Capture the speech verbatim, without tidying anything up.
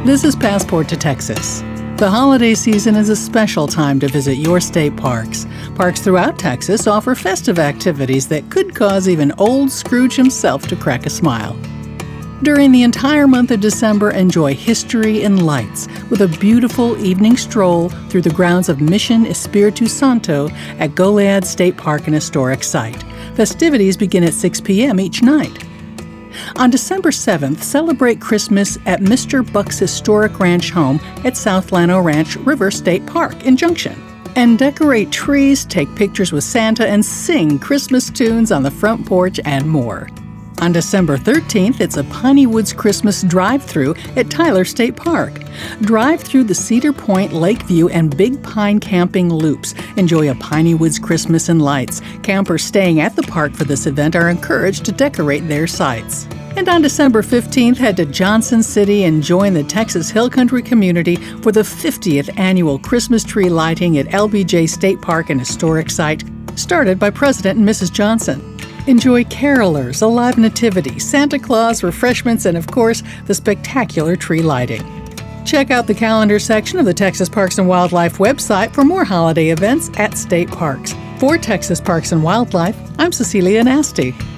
This is Passport to Texas. The holiday season is a special time to visit your state parks. Parks throughout Texas offer festive activities that could cause even old Scrooge himself to crack a smile. During the entire month of December, enjoy history and lights with a beautiful evening stroll through the grounds of Mission Espiritu Santo at Goliad State Park and Historic Site. Festivities begin at six p.m. each night. On December seventh, celebrate Christmas at Mister Buck's historic ranch home at South Llano Ranch River State Park in Junction. And decorate trees, take pictures with Santa, and sing Christmas tunes on the front porch and more. On December thirteenth, it's a Piney Woods Christmas drive-thru at Tyler State Park. Drive through the Cedar Point, Lakeview, and Big Pine camping loops. Enjoy a Piney Woods Christmas and lights. Campers staying at the park for this event are encouraged to decorate their sites. And on December fifteenth, head to Johnson City and join the Texas Hill Country community for the fiftieth annual Christmas tree lighting at L B J State Park and Historic Site, started by President and Missus Johnson. Enjoy carolers, a live nativity, Santa Claus, refreshments, and of course, the spectacular tree lighting. Check out the calendar section of the Texas Parks and Wildlife website for more holiday events at state parks. For Texas Parks and Wildlife, I'm Cecilia Nasty.